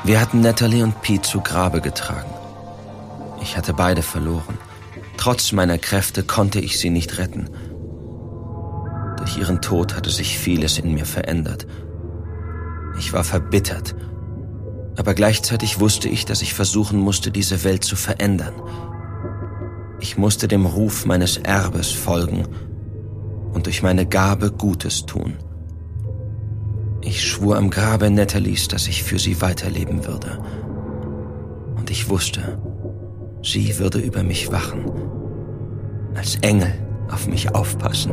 Wir hatten Natalie und Pete zu Grabe getragen. Ich hatte beide verloren. Trotz meiner Kräfte konnte ich sie nicht retten. Durch ihren Tod hatte sich vieles in mir verändert. Ich war verbittert, aber gleichzeitig wusste ich, dass ich versuchen musste, diese Welt zu verändern. Ich musste dem Ruf meines Erbes folgen und durch meine Gabe Gutes tun. Ich schwur am Grabe Natalies, dass ich für sie weiterleben würde. Und ich wusste, sie würde über mich wachen, als Engel auf mich aufpassen.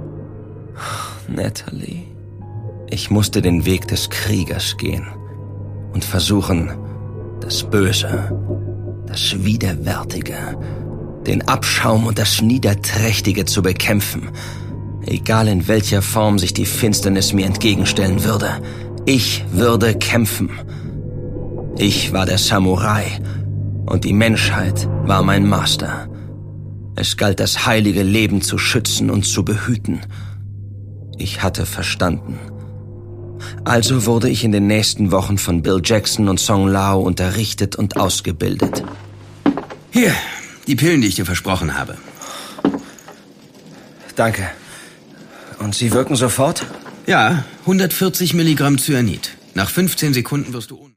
Natalie. Ich musste den Weg des Kriegers gehen und versuchen, das Böse, das Widerwärtige, den Abschaum und das Niederträchtige zu bekämpfen, egal in welcher Form sich die Finsternis mir entgegenstellen würde. Ich würde kämpfen. Ich war der Samurai und die Menschheit war mein Master. Es galt, das heilige Leben zu schützen und zu behüten. Ich hatte verstanden. Also wurde ich in den nächsten Wochen von Bill Jackson und Song Lao unterrichtet und ausgebildet. Hier, die Pillen, die ich dir versprochen habe. Danke. Und sie wirken sofort? Ja, 140 Milligramm Cyanid. Nach 15 Sekunden wirst du